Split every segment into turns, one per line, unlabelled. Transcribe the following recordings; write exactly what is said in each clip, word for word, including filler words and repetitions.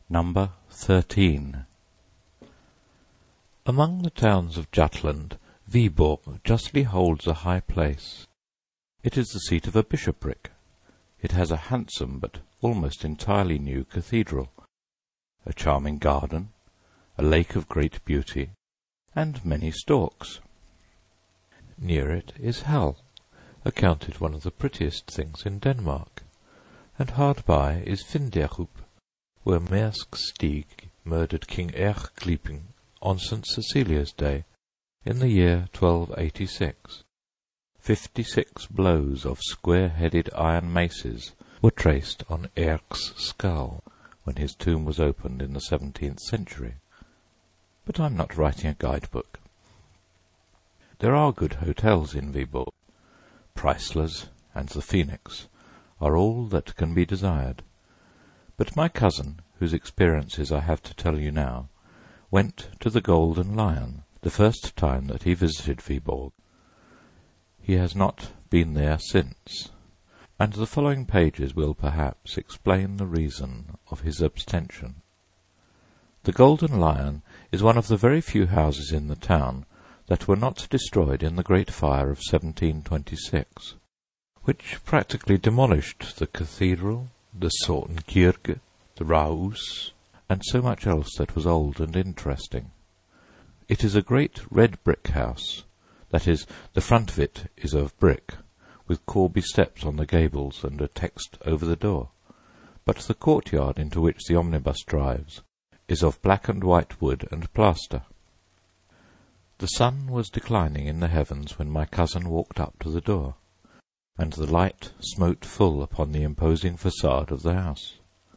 Number thirteen. Among the towns of Jutland, Viborg justly holds a high place. It is the seat of a bishopric. It has a handsome but almost entirely new cathedral, a charming garden, a lake of great beauty, and many storks. Near it is Hal, accounted one of the prettiest things in Denmark, and hard by is Finderup, where Maersk Stig murdered King Earthgleiping on Saint Cecilia's Day in the year twelve eighty-six. Fifty-six blows of square-headed iron maces were traced on Eirk's skull when his tomb was opened in the seventeenth century. But I'm not writing a guidebook. There are good hotels in Viborg. Preisler's and the Phoenix are all that can be desired. But my cousin, whose experiences I have to tell you now, went to the Golden Lion the first time that he visited Viborg. He has not been there since, and the following pages will perhaps explain the reason of his abstention. The Golden Lion is one of the very few houses in the town that were not destroyed in the Great Fire of seventeen twenty-six, which practically demolished the cathedral, the Sortenkirke, the Raus, and so much else that was old and interesting. It is a great red brick house, that is, the front of it is of brick, with corbie steps on the gables and a text over the door, but the courtyard into which the omnibus drives is of black and white wood and plaster. The sun was declining in the heavens when my cousin walked up to the door, and the light smote full upon the imposing facade of the house.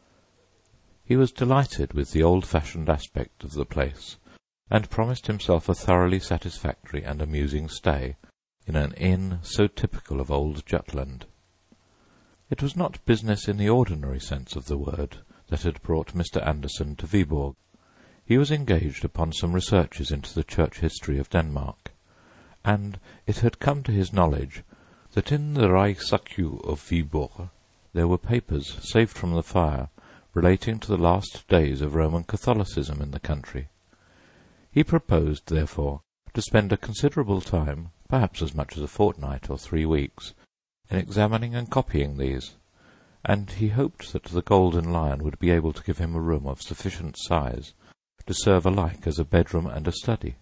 He was delighted with the old-fashioned aspect of the place, and promised himself a thoroughly satisfactory and amusing stay in an inn so typical of old Jutland. It was not business in the ordinary sense of the word that had brought Mister Anderson to Viborg. He was engaged upon some researches into the church history of Denmark, and it had come to his knowledge that in the Rigsarkiv of Viborg there were papers saved from the fire relating to the last days of Roman Catholicism in the country. He proposed, therefore, to spend a considerable time, perhaps as much as a fortnight or three weeks, in examining and copying these, and he hoped that the Golden Lion would be able to give him a room of sufficient size to serve alike as a bedroom and a study.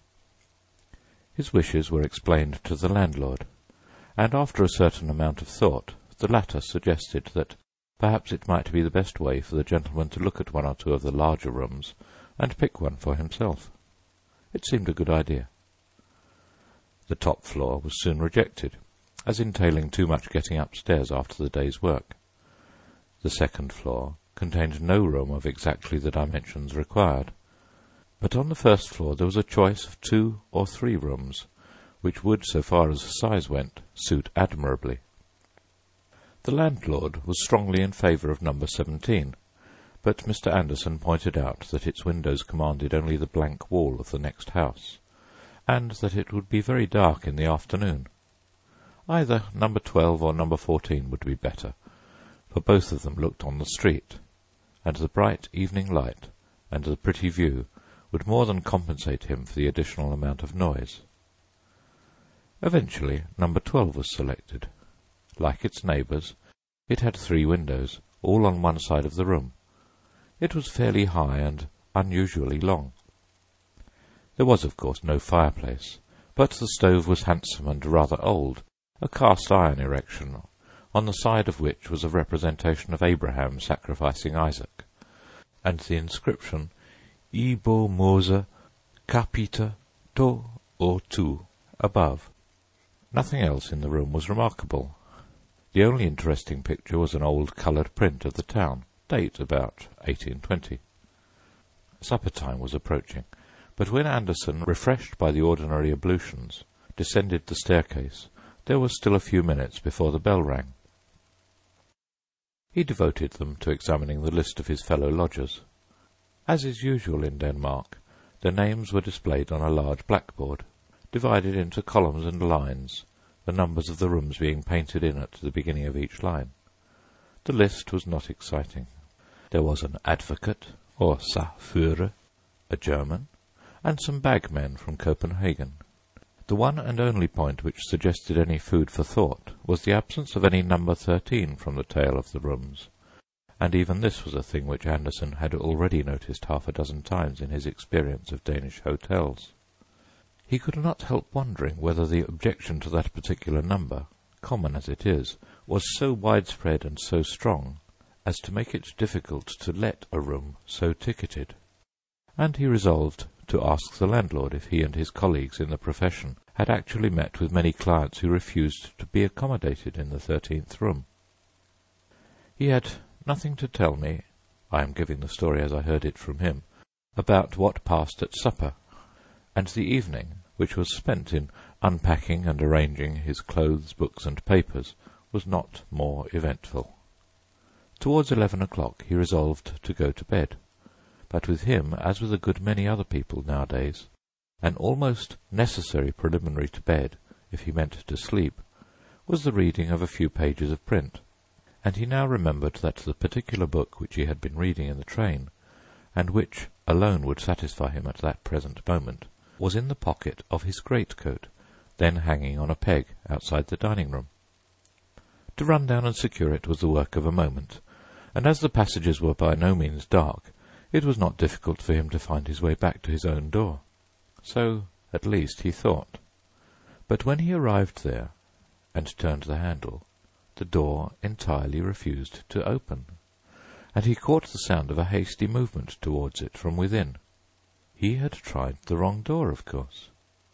His wishes were explained to the landlord, and after a certain amount of thought the latter suggested that perhaps it might be the best way for the gentleman to look at one or two of the larger rooms and pick one for himself. It seemed a good idea. The top floor was soon rejected, as entailing too much getting upstairs after the day's work. The second floor contained no room of exactly the dimensions required, but on the first floor there was a choice of two or three rooms, which would, so far as size went, suit admirably. The landlord was strongly in favour of number seventeen, but Mister Anderson pointed out that its windows commanded only the blank wall of the next house, and that it would be very dark in the afternoon. Either number twelve or number fourteen would be better, for both of them looked on the street, and the bright evening light and the pretty view would more than compensate him for the additional amount of noise. Eventually number twelve was selected. Like its neighbours, it had three windows, all on one side of the room. It was fairly high and unusually long. There was, of course, no fireplace, but the stove was handsome and rather old, a cast-iron erection, on the side of which was a representation of Abraham sacrificing Isaac, and the inscription Ibo Mose Capita To O Tu above. Nothing else in the room was remarkable. The only interesting picture was an old coloured print of the town, date about eighteen twenty. Supper time was approaching, but when Anderson, refreshed by the ordinary ablutions, descended the staircase, there was still a few minutes before the bell rang. He devoted them to examining the list of his fellow lodgers. As is usual in Denmark, their names were displayed on a large blackboard, divided into columns and lines, the numbers of the rooms being painted in at the beginning of each line. The list was not exciting. There was an advocate, or Sachführer, a German, and some bagmen from Copenhagen. The one and only point which suggested any food for thought was the absence of any number thirteen from the tale of the rooms, and even this was a thing which Anderson had already noticed half a dozen times in his experience of Danish hotels. He could not help wondering whether the objection to that particular number, common as it is, was so widespread and so strong as to make it difficult to let a room so ticketed, and he resolved to ask the landlord if he and his colleagues in the profession had actually met with many clients who refused to be accommodated in the thirteenth room. He had nothing to tell me, I am giving the story as I heard it from him, about what passed at supper, and the evening, which was spent in unpacking and arranging his clothes, books, and papers, was not more eventful. Towards eleven o'clock he resolved to go to bed, but with him, as with a good many other people nowadays, an almost necessary preliminary to bed, if he meant to sleep, was the reading of a few pages of print, and he now remembered that the particular book which he had been reading in the train, and which alone would satisfy him at that present moment, was in the pocket of his greatcoat, then hanging on a peg outside the dining-room. To run down and secure it was the work of a moment, and as the passages were by no means dark, it was not difficult for him to find his way back to his own door. So, at least, he thought. But when he arrived there, and turned the handle, the door entirely refused to open, and he caught the sound of a hasty movement towards it from within. He had tried the wrong door, of course.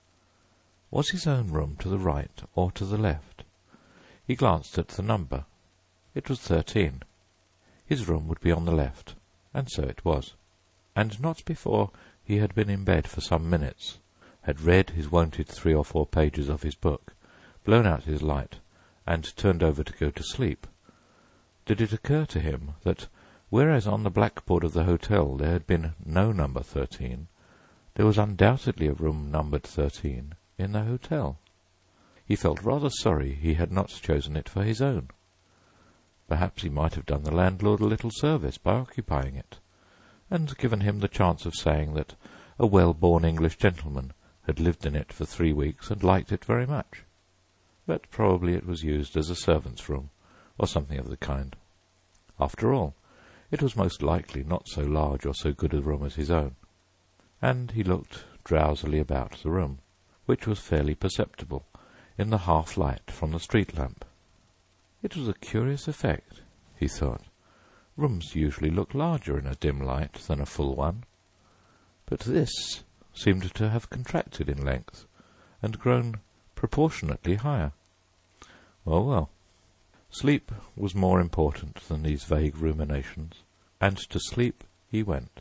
Was his own room to the right or to the left? He glanced at the number. It was thirteen. His room would be on the left, and so it was. And not before he had been in bed for some minutes, had read his wonted three or four pages of his book, blown out his light, and turned over to go to sleep, did it occur to him that, whereas on the blackboard of the hotel there had been no number thirteen, there was undoubtedly a room numbered thirteen in the hotel. He felt rather sorry he had not chosen it for his own. Perhaps he might have done the landlord a little service by occupying it, and given him the chance of saying that a well-born English gentleman had lived in it for three weeks and liked it very much. But probably it was used as a servant's room, or something of the kind. After all, it was most likely not so large or so good a room as his own, and he looked drowsily about the room, which was fairly perceptible in the half-light from the street-lamp. It was a curious effect, he thought. Rooms usually look larger in a dim light than a full one, but this seemed to have contracted in length and grown proportionately higher. Well, well, sleep was more important than these vague ruminations, and to sleep he went.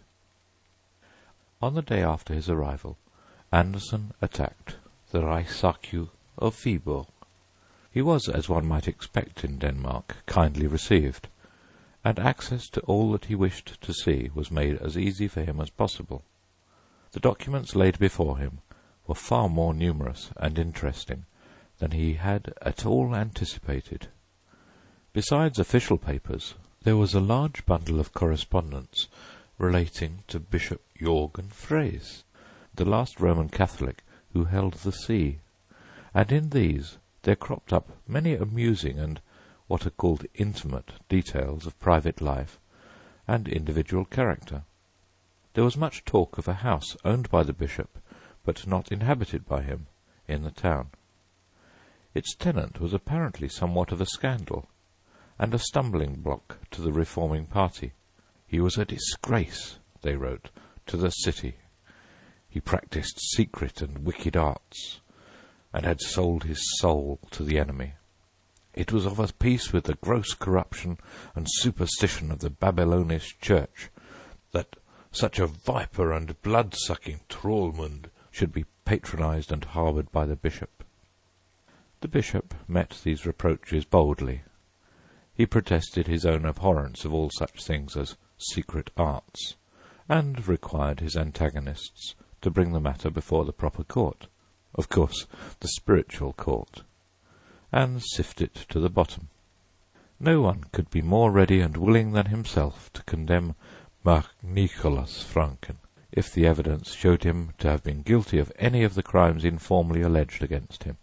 On the day after his arrival, Anderson attacked the Reichsarchiv of Viborg. He was, as one might expect in Denmark, kindly received, and access to all that he wished to see was made as easy for him as possible. The documents laid before him were far more numerous and interesting than he had at all anticipated. Besides official papers, there was a large bundle of correspondence relating to Bishop Jorgen Freys, the last Roman Catholic who held the see, and in these there cropped up many amusing and what are called intimate details of private life and individual character. There was much talk of a house owned by the bishop, but not inhabited by him, in the town. Its tenant was apparently somewhat of a scandal, and a stumbling block to the reforming party. He was a disgrace, they wrote, to the city. He practised secret and wicked arts, and had sold his soul to the enemy. It was of a piece with the gross corruption and superstition of the Babylonish church that such a viper and blood-sucking Trollmund should be patronized and harboured by the bishop. The bishop met these reproaches boldly. He protested his own abhorrence of all such things as secret arts, and required his antagonists to bring the matter before the proper court, of course the spiritual court, and sift it to the bottom. No one could be more ready and willing than himself to condemn Mark Nicholas Franken, if the evidence showed him to have been guilty of any of the crimes informally alleged against him.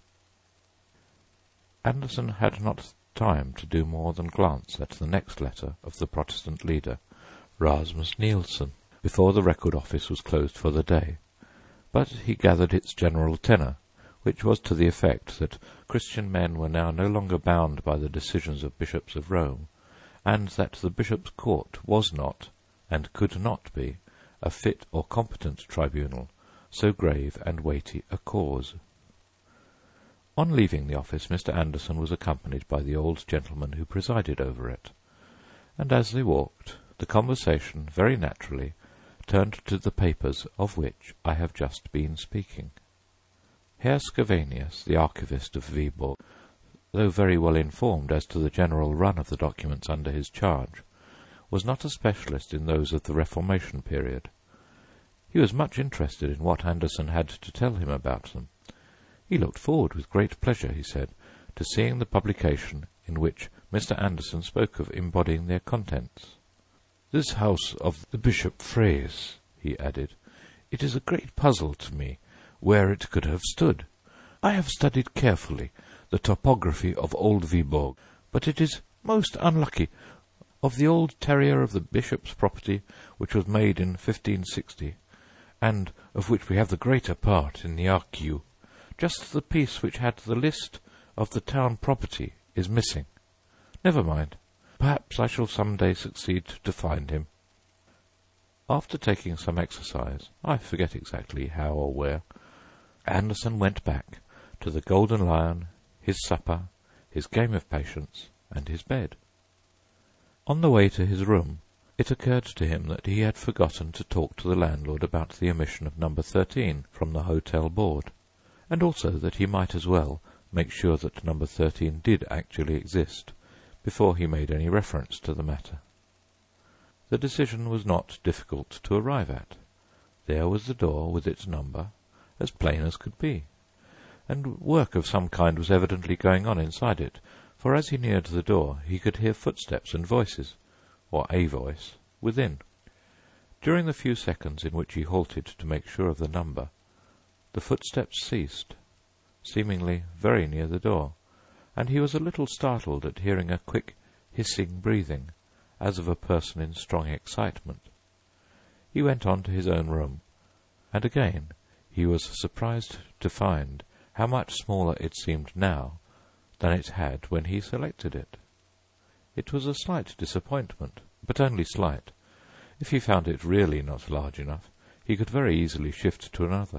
Anderson had not time to do more than glance at the next letter of the Protestant leader, Rasmus Nielsen, before the Record Office was closed for the day, but he gathered its general tenor, which was to the effect that Christian men were now no longer bound by the decisions of bishops of Rome, and that the bishop's court was not, and could not be, a fit or competent tribunal, so grave and weighty a cause. On leaving the office, Mister Anderson was accompanied by the old gentleman who presided over it, and as they walked, the conversation very naturally turned to the papers of which I have just been speaking. Herr Scavenius, the archivist of Viborg, though very well informed as to the general run of the documents under his charge, was not a specialist in those of the Reformation period. He was much interested in what Anderson had to tell him about them. He looked forward with great pleasure, he said, to seeing the publication in which Mister Anderson spoke of embodying their contents. "This house of the Bishop Freys," he added, "it is a great puzzle to me where it could have stood. I have studied carefully the topography of old Viborg, but it is most unlucky. Of the old terrier of the bishop's property, which was made in fifteen sixty, and of which we have the greater part in the archive, just the piece which had the list of the town property is missing. Never mind. Perhaps I shall some day succeed to find him." After taking some exercise, I forget exactly how or where, Anderson went back to the Golden Lion, his supper, his game of patience, and his bed. On the way to his room, it occurred to him that he had forgotten to talk to the landlord about the omission of number thirteen from the hotel board, and also that he might as well make sure that number thirteen did actually exist before he made any reference to the matter. The decision was not difficult to arrive at. There was the door with its number, as plain as could be, and work of some kind was evidently going on inside it, for as he neared the door he could hear footsteps and voices, or a voice, within. During the few seconds in which he halted to make sure of the number, the footsteps ceased, seemingly very near the door, and he was a little startled at hearing a quick, hissing breathing, as of a person in strong excitement. He went on to his own room, and again he was surprised to find how much smaller it seemed now than it had when he selected it. It was a slight disappointment, but only slight. If he found it really not large enough, he could very easily shift to another.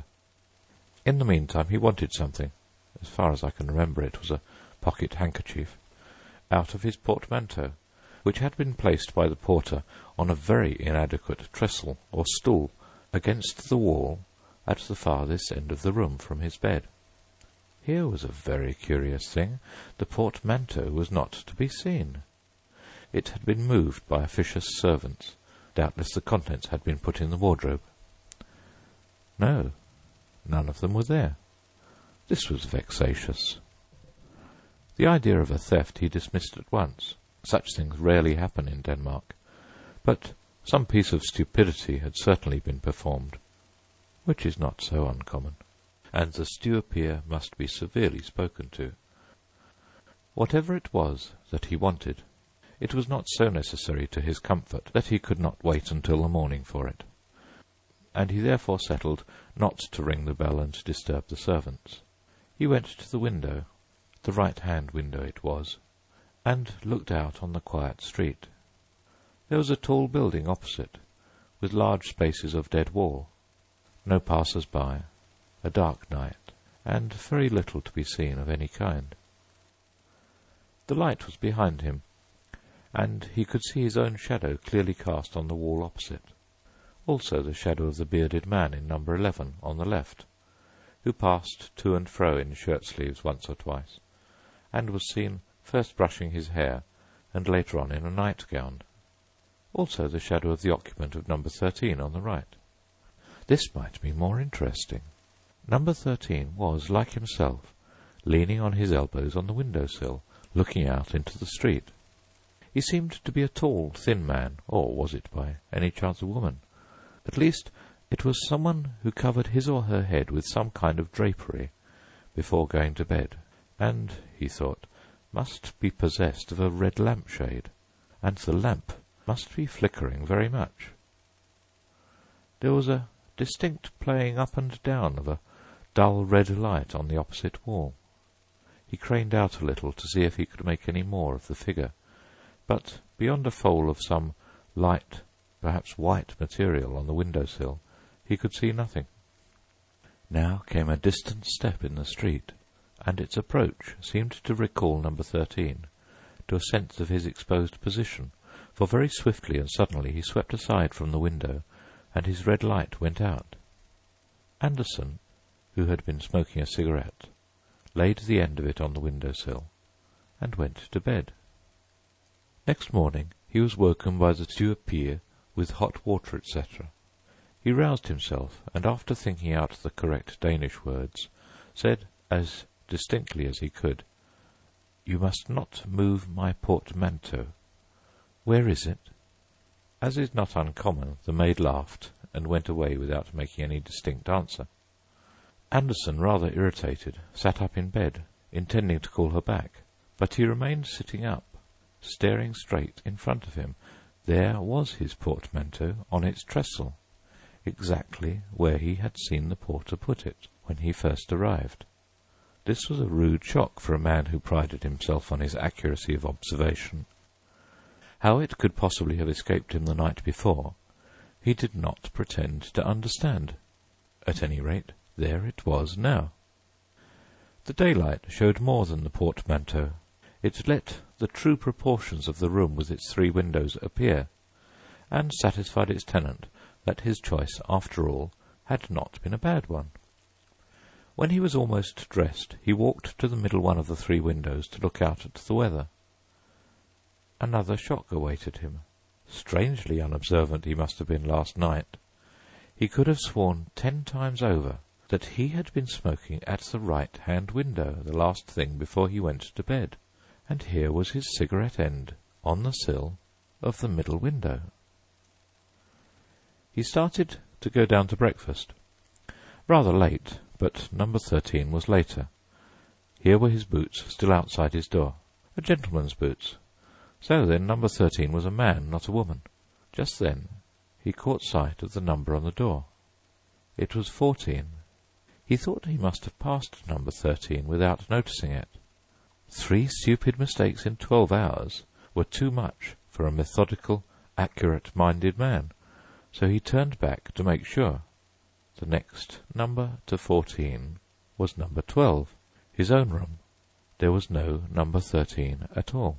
In the meantime he wanted something, as far as I can remember it was a pocket handkerchief, out of his portmanteau, which had been placed by the porter on a very inadequate trestle or stool against the wall at the farthest end of the room from his bed. Here was a very curious thing. The portmanteau was not to be seen. It had been moved by officious servants. Doubtless the contents had been put in the wardrobe. No, none of them were there. This was vexatious. The idea of a theft he dismissed at once. Such things rarely happen in Denmark, but some piece of stupidity had certainly been performed, which is not so uncommon, and the stew-peer must be severely spoken to. Whatever it was that he wanted, it was not so necessary to his comfort that he could not wait until the morning for it, and he therefore settled not to ring the bell and disturb the servants. He went to the window, the right-hand window it was, and looked out on the quiet street. There was a tall building opposite, with large spaces of dead wall, no passers-by, a dark night, and very little to be seen of any kind. The light was behind him, and he could see his own shadow clearly cast on the wall opposite, also the shadow of the bearded man in number eleven on the left, who passed to and fro in shirt-sleeves once or twice, and was seen first brushing his hair, and later on in a nightgown. Also the shadow of the occupant of number thirteen on the right. This might be more interesting. Number thirteen was, like himself, leaning on his elbows on the window-sill, looking out into the street. He seemed to be a tall, thin man, or was it by any chance a woman? At least, it was someone who covered his or her head with some kind of drapery before going to bed, and, he thought, must be possessed of a red lampshade, and the lamp must be flickering very much. There was a distinct playing up and down of a dull red light on the opposite wall. He craned out a little to see if he could make any more of the figure, but beyond a fold of some light, perhaps white material on the window-sill, he could see nothing. Now came a distant step in the street, and its approach seemed to recall number thirteen to a sense of his exposed position, for very swiftly and suddenly he swept aside from the window, and his red light went out. Anderson, who had been smoking a cigarette, laid the end of it on the window-sill, and went to bed. Next morning he was woken by the steward with hot water, et cetera. He roused himself, and after thinking out the correct Danish words, said as distinctly as he could, "You must not move my portmanteau. Where is it?" As is not uncommon, the maid laughed and went away without making any distinct answer. Anderson, rather irritated, sat up in bed, intending to call her back, but he remained sitting up, staring straight in front of him. There was his portmanteau on its trestle, exactly where he had seen the porter put it when he first arrived. This was a rude shock for a man who prided himself on his accuracy of observation. How it could possibly have escaped him the night before, he did not pretend to understand. At any rate, there it was now. The daylight showed more than the portmanteau. It let the true proportions of the room with its three windows appear, and satisfied its tenant that his choice, after all, had not been a bad one. When he was almost dressed, he walked to the middle one of the three windows to look out at the weather. Another shock awaited him. Strangely unobservant he must have been last night. He could have sworn ten times over that he had been smoking at the right-hand window the last thing before he went to bed, and here was his cigarette end on the sill of the middle window. He started to go down to breakfast. Rather late, but number thirteen was later. Here were his boots still outside his door. A gentleman's boots. So then number thirteen was a man, not a woman. Just then he caught sight of the number on the door. It was fourteen. He thought he must have passed number thirteen without noticing it. Three stupid mistakes in twelve hours were too much for a methodical, accurate-minded man, so he turned back to make sure. The next number to fourteen was number twelve, his own room. There was no number thirteen at all.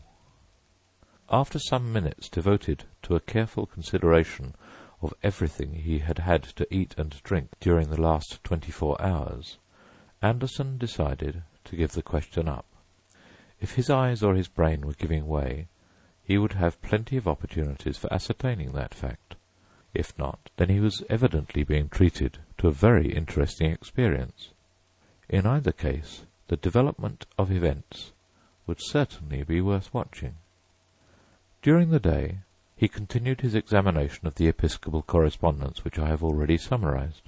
After some minutes devoted to a careful consideration of everything he had had to eat and drink during the last twenty-four hours, Anderson decided to give the question up. If his eyes or his brain were giving way, he would have plenty of opportunities for ascertaining that fact. If not, then he was evidently being treated to a very interesting experience. In either case, the development of events would certainly be worth watching. During the day, he continued his examination of the episcopal correspondence which I have already summarized.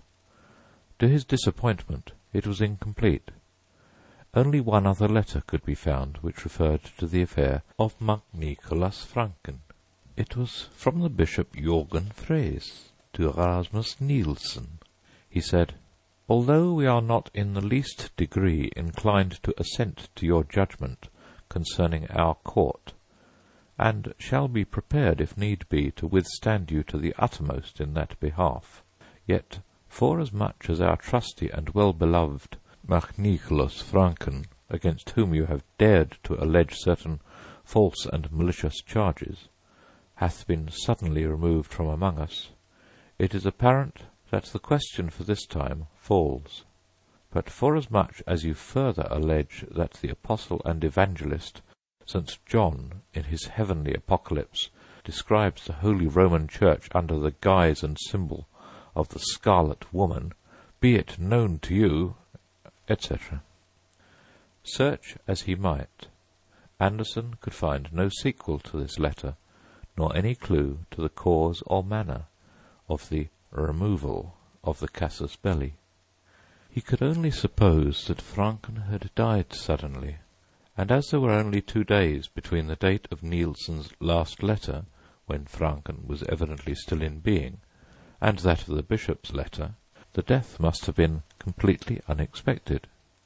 To his disappointment, it was incomplete. Only one other letter could be found which referred to the affair of monk Nicholas Franken. It was from the Bishop Jorgen Fres to Erasmus Nielsen. He said, "Although we are not in the least degree inclined to assent to your judgment concerning our court, and shall be prepared, if need be, to withstand you to the uttermost in that behalf, yet, forasmuch as our trusty and well-beloved monk Nicholas Franken, against whom you have dared to allege certain false and malicious charges, hath been suddenly removed from among us, it is apparent that the question for this time falls. But forasmuch as you further allege that the apostle and evangelist Saint John, in his heavenly apocalypse, describes the Holy Roman Church under the guise and symbol of the Scarlet Woman, be it known to you," et cetera. Search as he might, Anderson could find no sequel to this letter, nor any clue to the cause or manner of the removal of the casus belli. He could only suppose that Franken had died suddenly, and as there were only two days between the date of Nielsen's last letter, when Franken was evidently still in being, and that of the bishop's letter, the death must have been completely unexpected.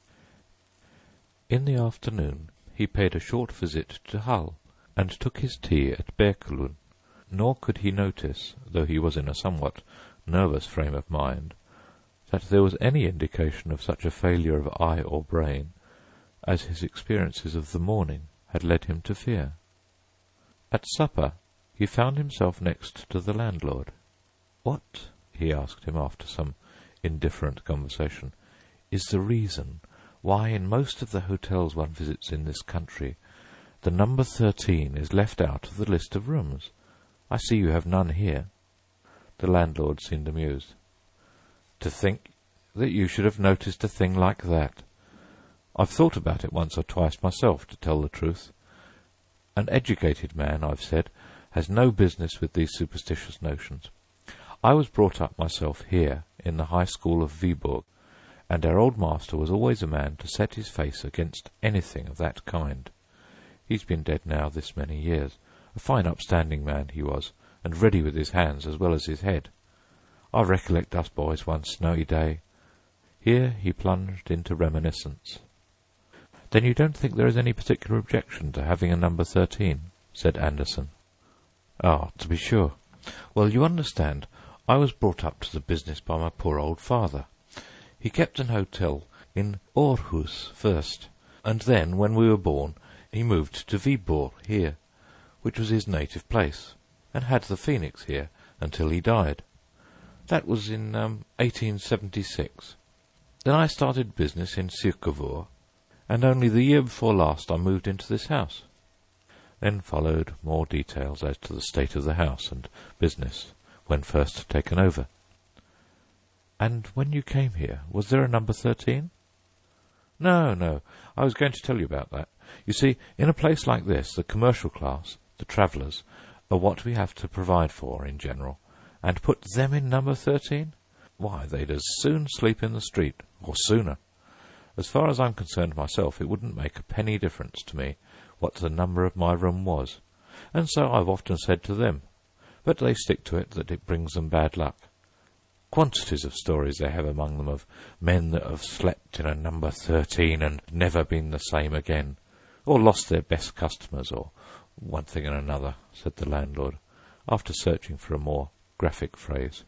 In the afternoon he paid a short visit to Hull, and took his tea at Berkelund, nor could he notice, though he was in a somewhat nervous frame of mind, that there was any indication of such a failure of eye or brain as his experiences of the morning had led him to fear. At supper he found himself next to the landlord. "What," he asked him after some indifferent conversation, "is the reason why in most of the hotels one visits in this country the number thirteen is left out of the list of rooms? I see you have none here." The landlord seemed amused. "To think that you should have noticed a thing like that! I've thought about it once or twice myself, to tell the truth. An educated man, I've said, has no business with these superstitious notions. I was brought up myself here in the high school of Viborg, and our old master was always a man to set his face against anything of that kind. He's been dead now this many years. A fine upstanding man he was, and ready with his hands as well as his head. I recollect us boys one snowy day." Here he plunged into reminiscence. "Then you don't think there is any particular objection to having a number thirteen?" said Anderson. "Ah, to be sure. Well, you understand, I was brought up to the business by my poor old father. He kept an hotel in Aarhus first, and then, when we were born, he moved to Viborg here, which was his native place, and had the Phoenix here until he died. That was in um, eighteen seventy-six. Then I started business in Cirkevore, and only the year before last I moved into this house." Then followed more details as to the state of the house and business when first taken over. "And when you came here, was there a number thirteen? "No, no, I was going to tell you about that. You see, in a place like this, the commercial class, the travellers, are what we have to provide for in general, and put them in number thirteen? Why, they'd as soon sleep in the street, or sooner. As far as I'm concerned myself, it wouldn't make a penny difference to me what the number of my room was, and so I've often said to them, but they stick to it that it brings them bad luck. Quantities of stories they have among them of men that have slept in a number thirteen and never been the same again, or lost their best customers, or one thing and another," said the landlord, after searching for a more graphic phrase.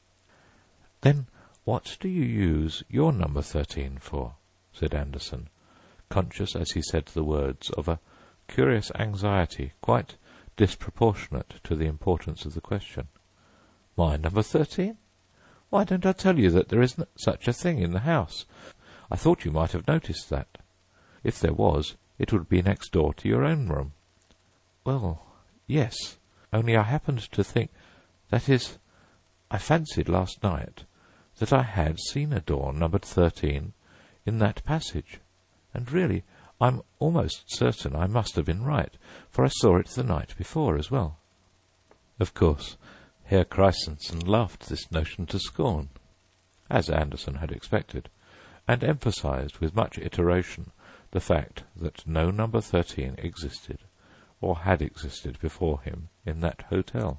"Then what do you use your number thirteen for?" said Anderson, conscious as he said the words of a curious anxiety quite disproportionate to the importance of the question. "My number thirteen? Why don't I tell you that there isn't such a thing in the house? I thought you might have noticed that. If there was, it would be next door to your own room." "Well, yes, only I happened to think, that is, I fancied last night that I had seen a door numbered thirteen in that passage, and really I'm almost certain I must have been right, for I saw it the night before as well." Of course, Herr Christensen laughed this notion to scorn, as Anderson had expected, and emphasized with much iteration the fact that no number thirteen existed, or had existed before him, in that hotel.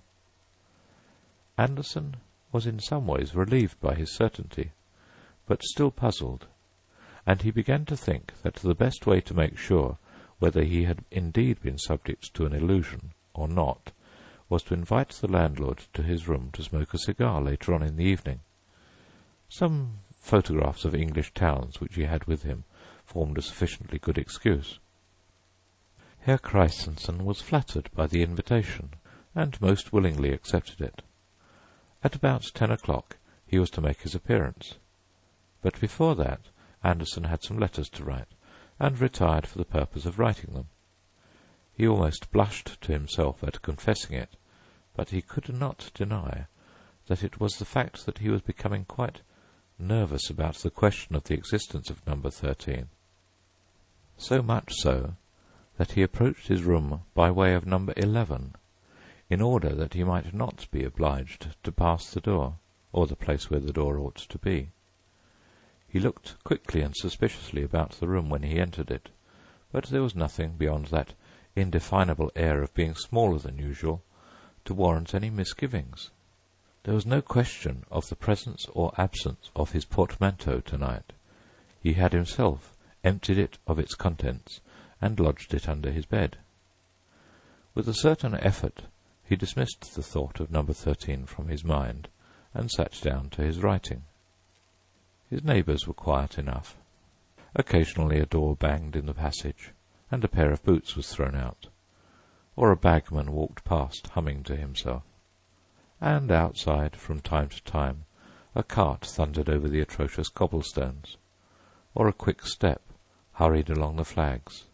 Anderson was in some ways relieved by his certainty, but still puzzled, and he began to think that the best way to make sure whether he had indeed been subject to an illusion or not was to invite the landlord to his room to smoke a cigar later on in the evening. Some photographs of English towns which he had with him formed a sufficiently good excuse. Herr Christensen was flattered by the invitation, and most willingly accepted it. At about ten o'clock he was to make his appearance, but before that Anderson had some letters to write, and retired for the purpose of writing them. He almost blushed to himself at confessing it, but he could not deny that it was the fact that he was becoming quite nervous about the question of the existence of number thirteen. So much so that he approached his room by way of number eleven, in order that he might not be obliged to pass the door, or the place where the door ought to be. He looked quickly and suspiciously about the room when he entered it, but there was nothing beyond that indefinable air of being smaller than usual to warrant any misgivings. There was no question of the presence or absence of his portmanteau tonight. He had himself emptied it of its contents and lodged it under his bed. With a certain effort he dismissed the thought of number thirteen from his mind and sat down to his writing. His neighbours were quiet enough. Occasionally a door banged in the passage, and a pair of boots was thrown out, or a bagman walked past humming to himself. And outside, from time to time, a cart thundered over the atrocious cobblestones, or a quick step hurried along the flags.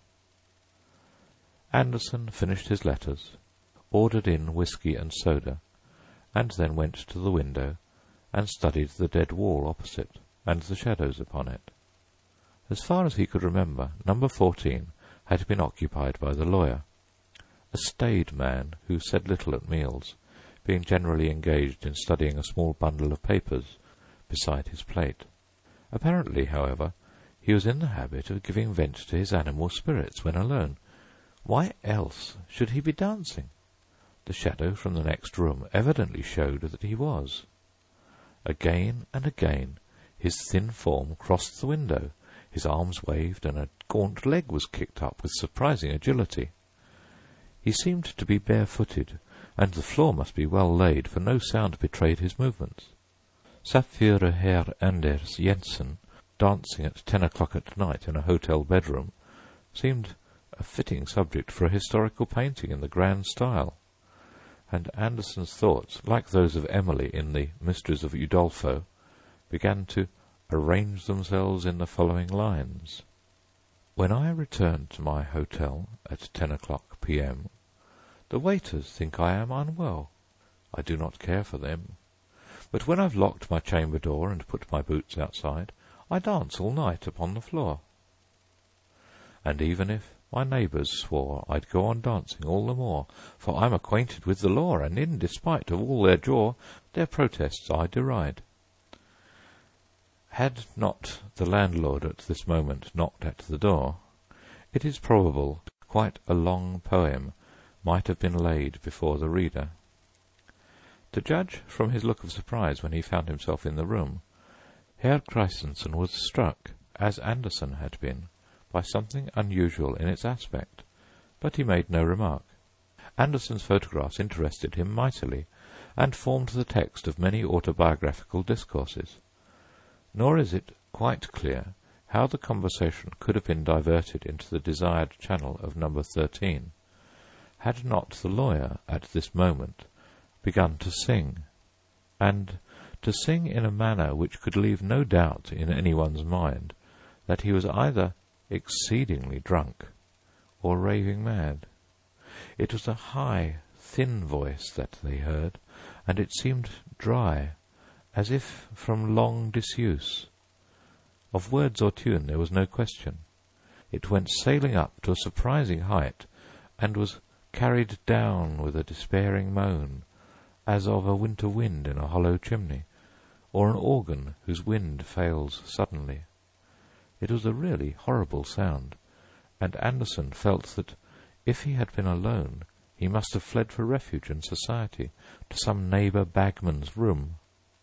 Anderson finished his letters, ordered in whisky and soda, and then went to the window and studied the dead wall opposite and the shadows upon it. As far as he could remember, number fourteen had been occupied by the lawyer, a staid man who said little at meals, being generally engaged in studying a small bundle of papers beside his plate. Apparently, however, he was in the habit of giving vent to his animal spirits when alone. Why else should he be dancing? The shadow from the next room evidently showed that he was. Again and again his thin form crossed the window, his arms waved, and a gaunt leg was kicked up with surprising agility. He seemed to be barefooted, and the floor must be well laid, for no sound betrayed his movements. Saphira Herr Anders Jensen, dancing at ten o'clock at night in a hotel bedroom, seemed a fitting subject for a historical painting in the grand style, and Anderson's thoughts, like those of Emily in The Mysteries of Udolpho, began to arrange themselves in the following lines. When I return to my hotel at ten o'clock p m, the waiters think I am unwell. I do not care for them. But when I've locked my chamber door and put my boots outside, I dance all night upon the floor. And even if my neighbours swore, I'd go on dancing all the more, for I'm acquainted with the law, and in despite of all their jaw, their protests I deride. Had not the landlord at this moment knocked at the door, it is probable quite a long poem might have been laid before the reader. To judge from his look of surprise when he found himself in the room, Herr Christensen was struck, as Anderson had been, by something unusual in its aspect, but he made no remark. Anderson's photographs interested him mightily, and formed the text of many autobiographical discourses. Nor is it quite clear how the conversation could have been diverted into the desired channel of number thirteen, had not the lawyer at this moment begun to sing, and to sing in a manner which could leave no doubt in anyone's mind that he was either exceedingly drunk or raving mad. It was a high, thin voice that they heard, and it seemed dry, as if from long disuse. Of words or tune there was no question. It went sailing up to a surprising height, and was carried down with a despairing moan, as of a winter wind in a hollow chimney, or an organ whose wind fails suddenly. It was a really horrible sound, and Anderson felt that if he had been alone he must have fled for refuge in society to some neighbour bagman's room.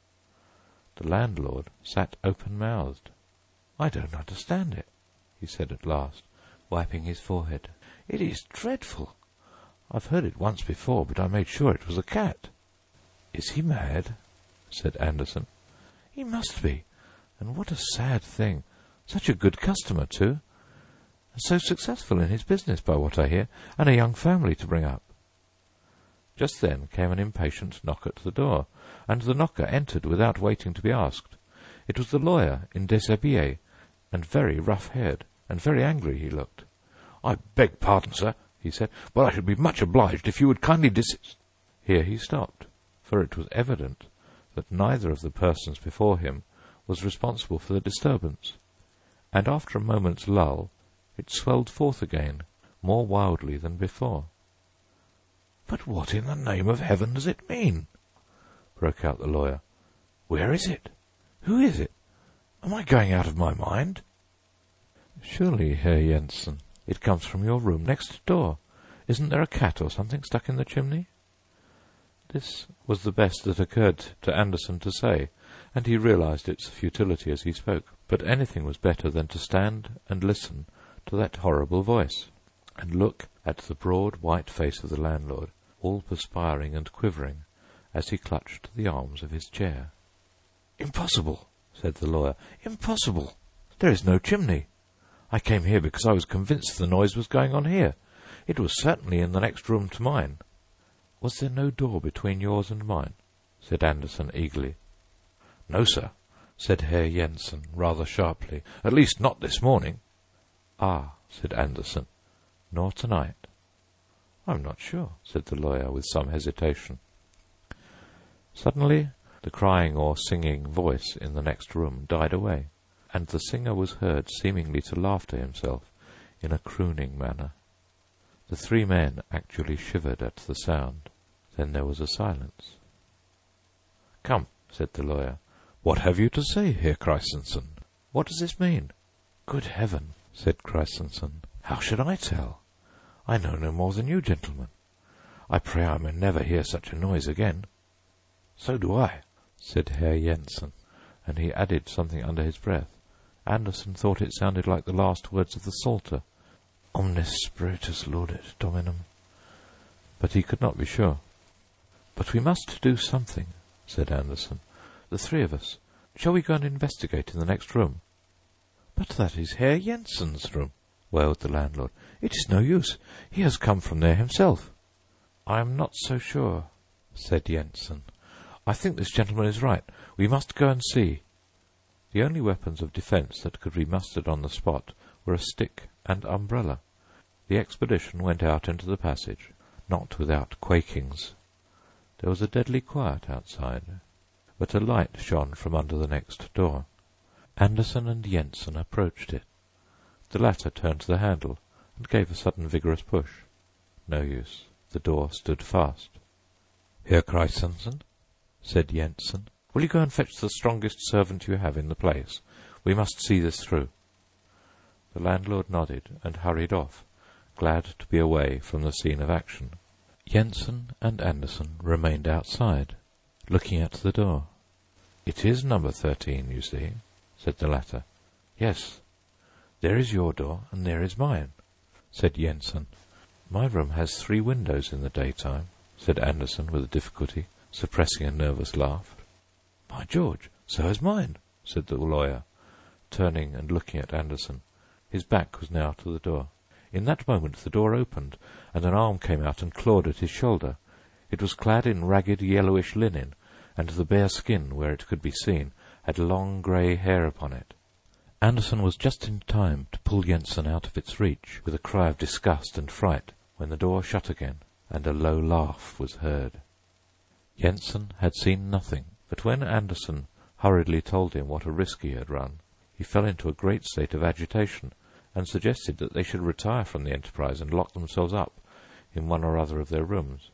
The landlord sat open-mouthed. "I don't understand it," he said at last, wiping his forehead. "It is dreadful. I've heard it once before, but I made sure it was a cat." "Is he mad?" said Anderson. "He must be. And what a sad thing. Such a good customer, too. And so successful in his business, by what I hear, and a young family to bring up." Just then came an impatient knock at the door, and the knocker entered without waiting to be asked. It was the lawyer in déshabillé, and very rough-haired, and very angry he looked. "I beg pardon, sir," he said, "but I should be much obliged if you would kindly desist." Here he stopped, for it was evident that neither of the persons before him was responsible for the disturbance, and after a moment's lull it swelled forth again more wildly than before. "But what in the name of heaven does it mean?" broke out the lawyer. "Where is it? Who is it? Am I going out of my mind?" "Surely, Herr Jensen, it comes from your room next door. Isn't there a cat or something stuck in the chimney?" This was the best that occurred to Anderson to say, and he realized its futility as he spoke. But anything was better than to stand and listen to that horrible voice, and look at the broad white face of the landlord, all perspiring and quivering, as he clutched the arms of his chair. "Impossible," said the lawyer. "Impossible. There is no chimney. I came here because I was convinced the noise was going on here. It was certainly in the next room to mine." "Was there no door between yours and mine?" said Anderson eagerly. "No, sir," said Herr Jensen rather sharply. "At least not this morning." "Ah," said Anderson. "Nor tonight?" "I'm not sure," said the lawyer with some hesitation. Suddenly the crying or singing voice in the next room died away, and the singer was heard seemingly to laugh to himself in a crooning manner. The three men actually shivered at the sound. Then there was a silence. "Come," said the lawyer. "What have you to say, Herr Christensen? What does this mean?" "Good heaven," said Christensen. "How should I tell? I know no more than you, gentlemen. I pray I may never hear such a noise again." "So do I," said Herr Jensen, and he added something under his breath. Anderson thought it sounded like the last words of the Psalter, "Omnis spiritus laudet Dominum," but he could not be sure. "But we must do something," said Anderson. "The three of us. Shall we go and investigate in the next room?" "But that is Herr Jensen's room," wailed the landlord. "It is no use. He has come from there himself." "I am not so sure," said Jensen. "I think this gentleman is right. We must go and see." The only weapons of defence that could be mustered on the spot were a stick and umbrella. The expedition went out into the passage, not without quakings. There was a deadly quiet outside, but a light shone from under the next door. Anderson and Jensen approached it. The latter turned to the handle and gave a sudden vigorous push. No use. The door stood fast. "Herr Christensen," said Jensen, "will you go and fetch the strongest servant you have in the place? We must see this through." The landlord nodded and hurried off, glad to be away from the scene of action. Jensen and Anderson remained outside, looking at the door. "It is number thirteen, you see," said the latter. "Yes. There is your door, and there is mine," said Jensen. "My room has three windows in the daytime," said Anderson with difficulty, suppressing a nervous laugh. "By George, so has mine," said the lawyer, turning and looking at Anderson. His back was now to the door. In that moment the door opened, and an arm came out and clawed at his shoulder. It was clad in ragged yellowish linen, and the bare skin, where it could be seen, had long grey hair upon it. Anderson was just in time to pull Jensen out of its reach with a cry of disgust and fright, when the door shut again, and a low laugh was heard. Jensen had seen nothing, but when Anderson hurriedly told him what a risk he had run, he fell into a great state of agitation, and suggested that they should retire from the enterprise and lock themselves up in one or other of their rooms.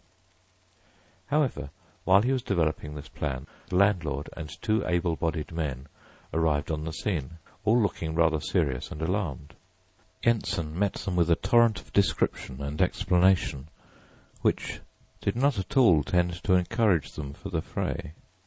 However, while he was developing this plan, the landlord and two able-bodied men arrived on the scene, all looking rather serious and alarmed. Jensen met them with a torrent of description and explanation, which did not at all tend to encourage them for the fray.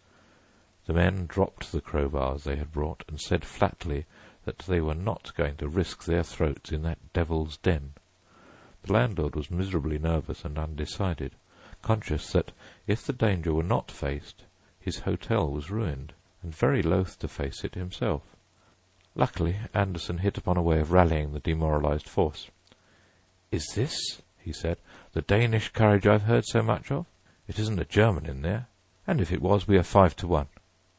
The men dropped the crowbars they had brought, and said flatly that they were not going to risk their throats in that devil's den. The landlord was miserably nervous and undecided, conscious that if the danger were not faced, his hotel was ruined, and very loath to face it himself. Luckily, Anderson hit upon a way of rallying the demoralized force. "Is this," he said, "the Danish courage I've heard so much of? It isn't a German in there, and if it was, we are five to one."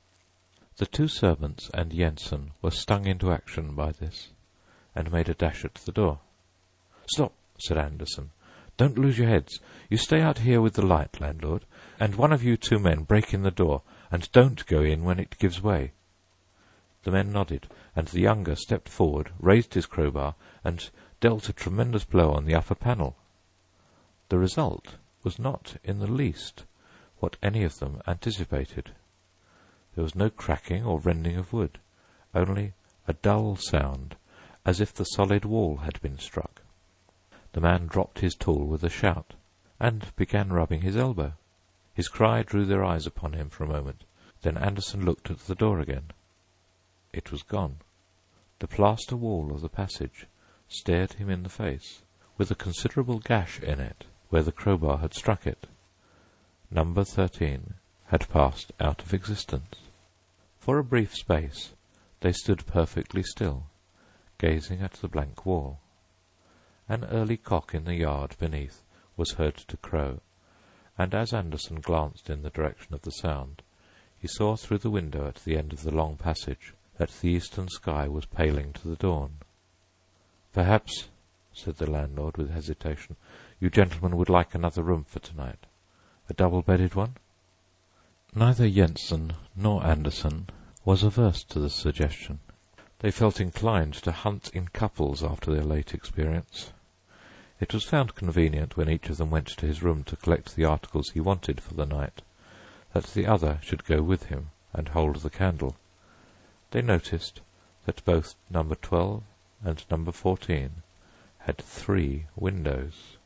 The two servants and Jensen were stung into action by this, and made a dash at the door. "Stop," said Anderson. "Don't lose your heads. You stay out here with the light, landlord, and one of you two men break in the door, and don't go in when it gives way." The men nodded, and the younger stepped forward, raised his crowbar, and dealt a tremendous blow on the upper panel. The result was not in the least what any of them anticipated. There was no cracking or rending of wood, only a dull sound, as if the solid wall had been struck. The man dropped his tool with a shout, and began rubbing his elbow. His cry drew their eyes upon him for a moment. Then Anderson looked at the door again. It was gone. The plaster wall of the passage stared him in the face, with a considerable gash in it where the crowbar had struck it. Number thirteen had passed out of existence. For a brief space they stood perfectly still, gazing at the blank wall. An early cock in the yard beneath was heard to crow, and as Anderson glanced in the direction of the sound, he saw through the window at the end of the long passage that the eastern sky was paling to the dawn. "Perhaps," said the landlord with hesitation, "you gentlemen would like another room for tonight. A double-bedded one?" Neither Jensen nor Anderson was averse to the suggestion. They felt inclined to hunt in couples after their late experience. It was found convenient, when each of them went to his room to collect the articles he wanted for the night, that the other should go with him and hold the candle. They noticed that both number twelve and number fourteen had three windows.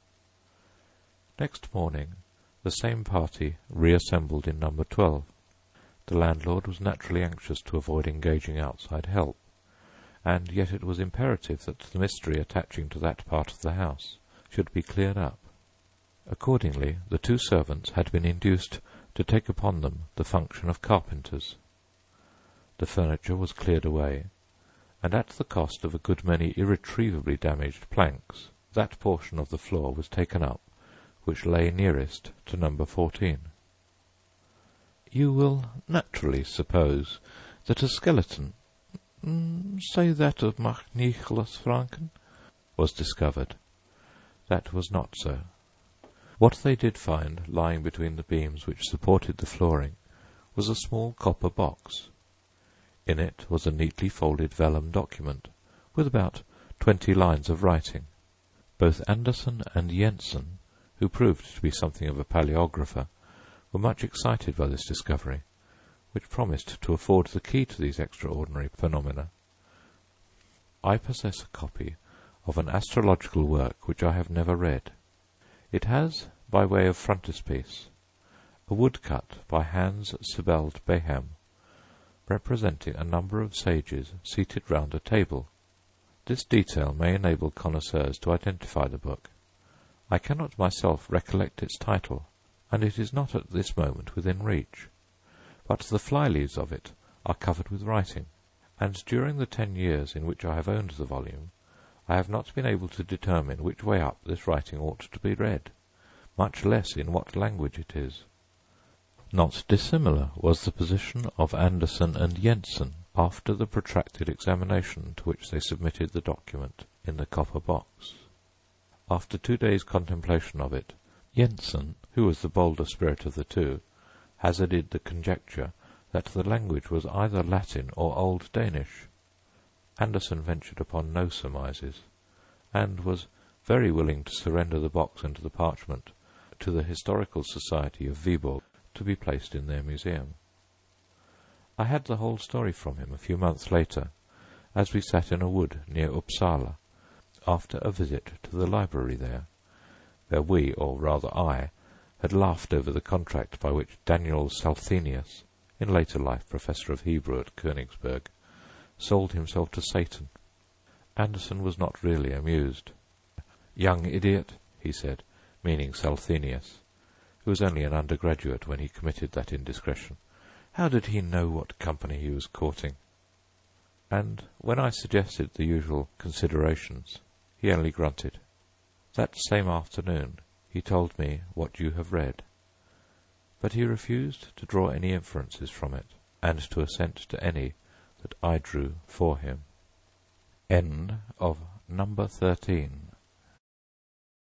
Next morning the same party reassembled in number twelve. The landlord was naturally anxious to avoid engaging outside help, and yet it was imperative that the mystery attaching to that part of the house should be cleared up. Accordingly, the two servants had been induced to take upon them the function of carpenters. The furniture was cleared away, and at the cost of a good many irretrievably damaged planks, that portion of the floor was taken up which lay nearest to number fourteen. You will naturally suppose that a skeleton, say that of Nicholas Franken, was discovered. That was not so. What they did find lying between the beams which supported the flooring was a small copper box. In it was a neatly folded vellum document, with about twenty lines of writing. Both Anderson and Jensen, who proved to be something of a paleographer, were much excited by this discovery, which promised to afford the key to these extraordinary phenomena. I possess a copy of an astrological work which I have never read. It has, by way of frontispiece, a woodcut by Hans Sibald Beham, representing a number of sages seated round a table. This detail may enable connoisseurs to identify the book. I cannot myself recollect its title, and it is not at this moment within reach, but the fly-leaves of it are covered with writing, and during the ten years in which I have owned the volume, I have not been able to determine which way up this writing ought to be read, much less in what language it is. Not dissimilar was the position of Anderson and Jensen after the protracted examination to which they submitted the document in the copper box. After two days' contemplation of it, Jensen, who was the bolder spirit of the two, hazarded the conjecture that the language was either Latin or Old Danish. Anderson ventured upon no surmises, and was very willing to surrender the box and the parchment to the Historical Society of Viborg to be placed in their museum. I had the whole story from him a few months later, as we sat in a wood near Uppsala, after a visit to the library there, where we, or rather I, had laughed over the contract by which Daniel Salthenius, in later life professor of Hebrew at Königsberg, sold himself to Satan. Anderson was not really amused. "Young idiot," he said, meaning Salthenius, who was only an undergraduate when he committed that indiscretion. How did he know what company he was courting? And when I suggested the usual considerations, he only grunted. That same afternoon he told me what you have read, but he refused to draw any inferences from it, and to assent to any that I drew for him. End of Number thirteen.